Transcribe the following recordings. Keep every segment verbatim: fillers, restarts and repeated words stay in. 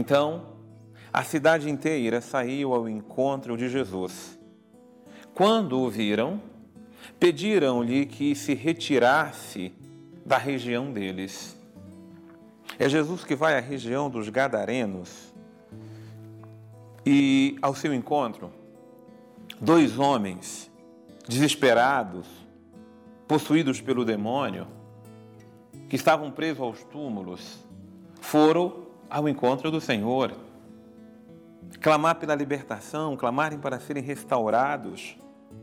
Então, a cidade inteira saiu ao encontro de Jesus. Quando o viram, pediram-lhe que se retirasse da região deles. É Jesus que vai à região dos Gadarenos e, ao seu encontro, dois homens desesperados, possuídos pelo demônio, que estavam presos aos túmulos, foram ao encontro do Senhor, clamar pela libertação, clamarem para serem restaurados.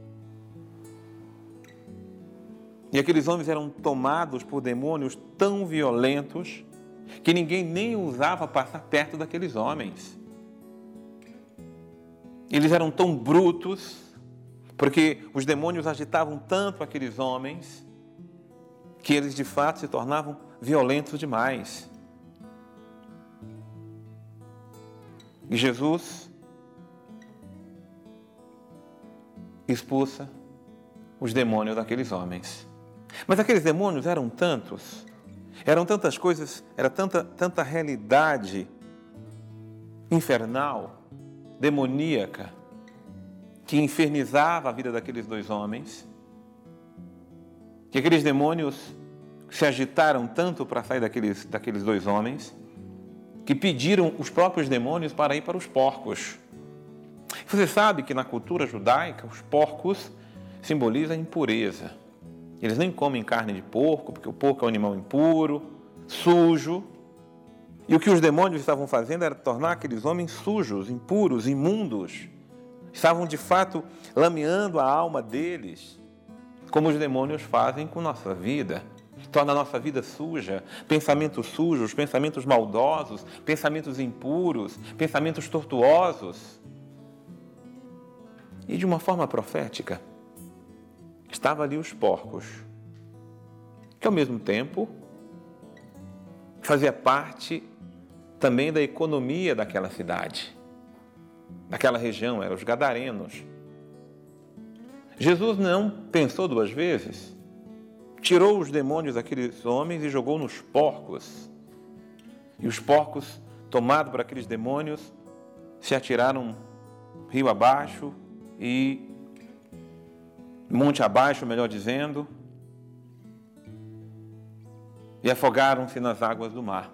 E aqueles homens eram tomados por demônios tão violentos que ninguém nem ousava passar perto daqueles homens. Eles eram tão brutos, porque os demônios agitavam tanto aqueles homens, que eles de fato se tornavam violentos demais. E Jesus expulsa os demônios daqueles homens. Mas aqueles demônios eram tantos, eram tantas coisas, era tanta, tanta realidade infernal, demoníaca, que infernizava a vida daqueles dois homens, que aqueles demônios se agitaram tanto para sair daqueles, daqueles dois homens, que pediram os próprios demônios para ir para os porcos. Você sabe que na cultura judaica, os porcos simbolizam a impureza. Eles nem comem carne de porco, porque o porco é um animal impuro, sujo. E o que os demônios estavam fazendo era tornar aqueles homens sujos, impuros, imundos. Estavam, de fato, lameando a alma deles, como os demônios fazem com nossa vida. Torna a nossa vida suja, pensamentos sujos, pensamentos maldosos, pensamentos impuros, pensamentos tortuosos. E de uma forma profética, estavam ali os porcos, que ao mesmo tempo fazia parte também da economia daquela cidade, daquela região, eram os Gadarenos. Jesus não pensou duas vezes, tirou os demônios daqueles homens e jogou nos porcos. E os porcos, tomados por aqueles demônios, se atiraram rio abaixo e monte abaixo, melhor dizendo, e afogaram-se nas águas do mar.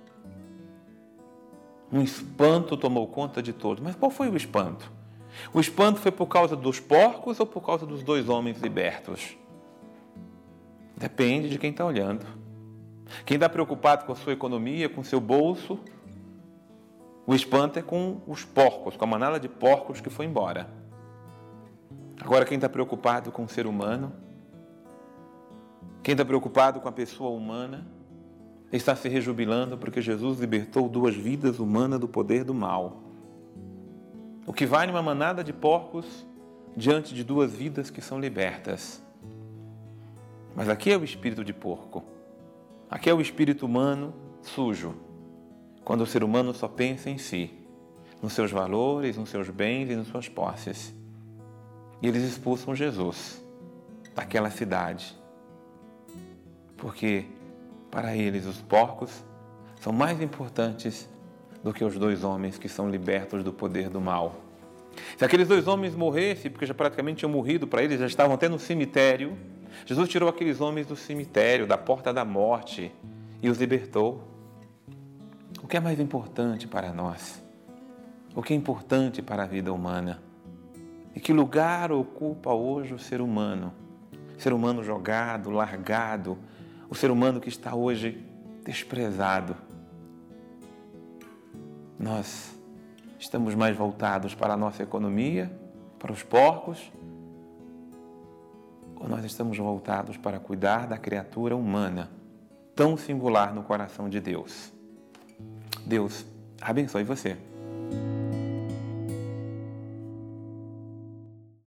Um espanto tomou conta de todos. Mas qual foi o espanto? O espanto foi por causa dos porcos ou por causa dos dois homens libertos? Depende de quem está olhando. Quem está preocupado com a sua economia, com o seu bolso, o espanto é com os porcos, com a manada de porcos que foi embora. Agora, quem está preocupado com o ser humano, quem está preocupado com a pessoa humana, está se rejubilando porque Jesus libertou duas vidas humanas do poder do mal. O que vai numa manada de porcos diante de duas vidas que são libertas. Mas aqui é o espírito de porco. Aqui é o espírito humano sujo. Quando o ser humano só pensa em si, nos seus valores, nos seus bens e nas suas posses. E eles expulsam Jesus daquela cidade. Porque, para eles, os porcos são mais importantes do que os dois homens que são libertos do poder do mal. Se aqueles dois homens morressem, porque já praticamente tinham morrido para eles, já estavam até no cemitério, Jesus tirou aqueles homens do cemitério, da porta da morte, e os libertou. O que é mais importante para nós? O que é importante para a vida humana? E que lugar ocupa hoje o ser humano? O ser humano jogado, largado, o ser humano que está hoje desprezado. Nós estamos mais voltados para a nossa economia, para os porcos, ou nós estamos voltados para cuidar da criatura humana, tão singular no coração de Deus? Deus abençoe você.